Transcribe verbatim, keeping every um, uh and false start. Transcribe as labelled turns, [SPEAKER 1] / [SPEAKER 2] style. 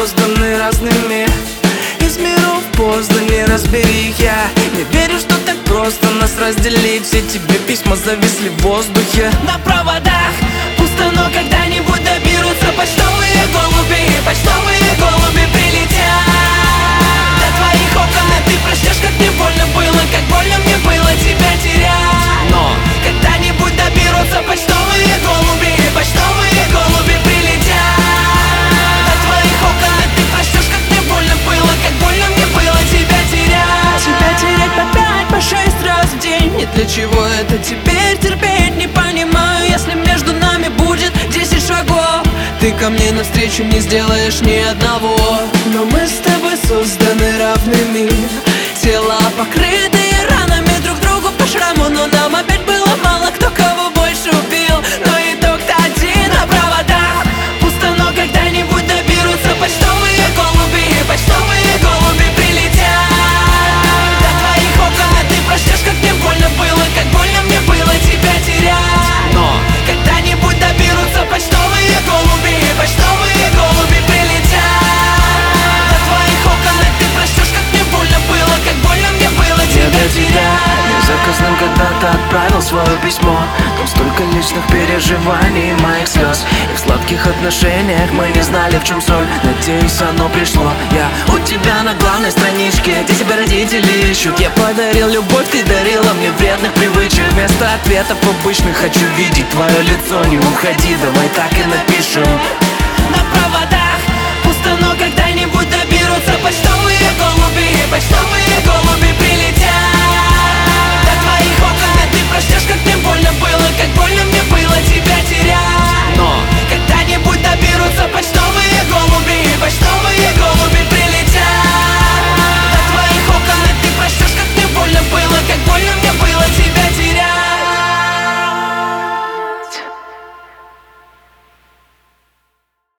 [SPEAKER 1] созданы разными. Из миров поздно, не разбери их. Я не верю, что так просто нас разделить. Все тебе письма зависли в воздухе на проводах. Пусто, но когда-нибудь доберутся почтовые голуби. Почтовые голуби прилетят до твоих окон, и ты прочтешь, как мне больно было, как больно мне было тебя терять. Но когда-нибудь доберутся почтовые голуби. Почтовые голуби прилетят до твоих окон, и ты прочтешь, как мне больно было, как больно мне было тебя терять. Тебя терять по пять, по шесть раз в день. Нет, для чего это теперь терпеть? Не понимаю, если между нами будет десять шагов, ты ко мне навстречу не сделаешь ни одного. Но мы с тобой созданы равными. Тела покрытые ранами, друг другу по шраму. Но нам опять было мало, кто кого больше убил. Но итог-то один на проводах. Пусто, но когда-нибудь доберутся почтовые голуби. Почтовые голуби прилетят до твоих окон, и ты прочтешь, как мне больно было, как больно мне было тебя терять. Но когда-нибудь доберутся почтовые голуби. Почтовые голуби прилетят до твоих окон, и ты прочтешь, как мне больно было, как больно мне было тебя терять.
[SPEAKER 2] Заказным когда-то отправил свое письмо. Там столько личных переживаний и моих слез. И в сладких отношениях мы не знали, в чем соль. Надеюсь, оно пришло. Я у тебя на главной страничке, где тебя родители ищут. Я подарил любовь, ты дарила мне вредных привычек. Вместо ответов обычных хочу видеть твое лицо. Не уходи, давай так и напишем
[SPEAKER 1] на проводах.